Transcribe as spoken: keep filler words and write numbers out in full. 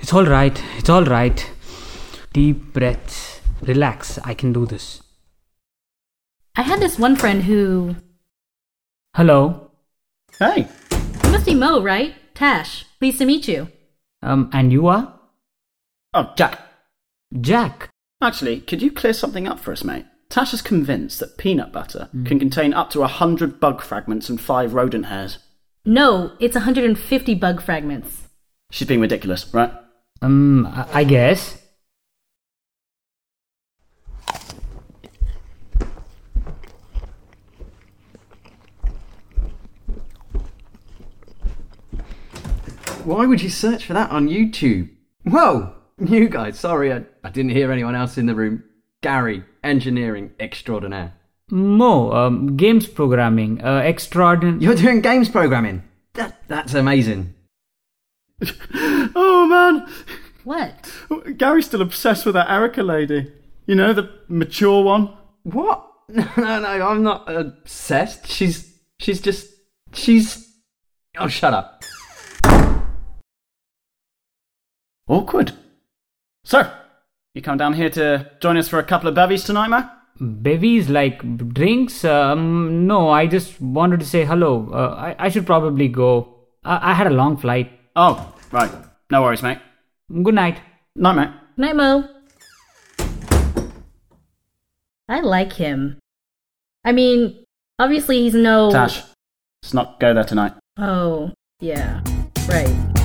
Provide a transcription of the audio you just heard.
It's all right. It's all right. Deep breaths. Relax. I can do this. I had this one friend who... Hello. Hey. You must be Mo, right? Tash. Pleased to meet you. Um, and you are? Oh, Jack. Jack. Actually, could you clear something up for us, mate? Tash is convinced that peanut butter mm. can contain up to a hundred bug fragments and five rodent hairs. No, it's one hundred fifty bug fragments. She's being ridiculous, right? Um, I, I guess. Why would you search for that on YouTube? Whoa! You guys, sorry, I, I didn't hear anyone else in the room. Gary, engineering extraordinaire. Mo, um, games programming, uh, extraordinary... You're doing games programming? That That's amazing. Oh, man. What? Gary's still obsessed with that Erica lady. You know, the mature one. What? No, no, no, I'm not obsessed. She's, she's just, she's... Oh, shut up. Awkward. So, you come down here to join us for a couple of bevies tonight, Mo? Bevies, like drinks? Um, no, I just wanted to say hello. Uh, I, I should probably go. I, I had a long flight. Oh, right. No worries, mate. Good night. Night, mate. Night, Mo. I like him. I mean, obviously he's no... Tash, let's not go there tonight. Oh, yeah. Right.